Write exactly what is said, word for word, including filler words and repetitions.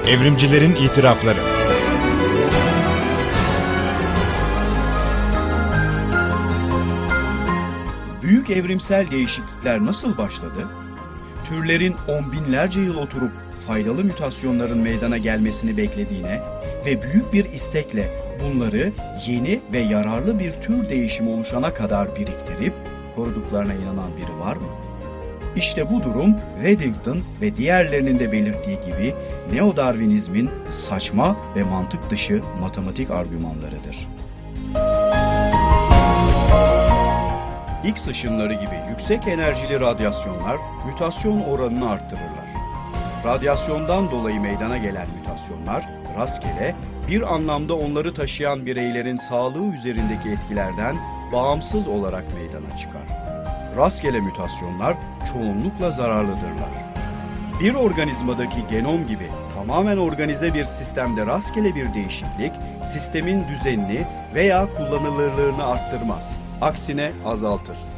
Evrimcilerin itirafları. Büyük evrimsel değişiklikler nasıl başladı? Türlerin on binlerce yıl oturup faydalı mutasyonların meydana gelmesini beklediğine ve büyük bir istekle bunları yeni ve yararlı bir tür değişimi oluşana kadar biriktirip koruduklarına inanan biri var mı? İşte bu durum Waddington ve diğerlerinin de belirttiği gibi Neo-Darwinizmin saçma ve mantık dışı matematik argümanlarıdır. X ışınları gibi yüksek enerjili radyasyonlar mutasyon oranını arttırırlar. Radyasyondan dolayı meydana gelen mutasyonlar rastgele, bir anlamda onları taşıyan bireylerin sağlığı üzerindeki etkilerden bağımsız olarak meydana çıkar. Rastgele mutasyonlar çoğunlukla zararlıdırlar. Bir organizmadaki genom gibi tamamen organize bir sistemde rastgele bir değişiklik, sistemin düzenini veya kullanılırlığını arttırmaz. Aksine azaltır.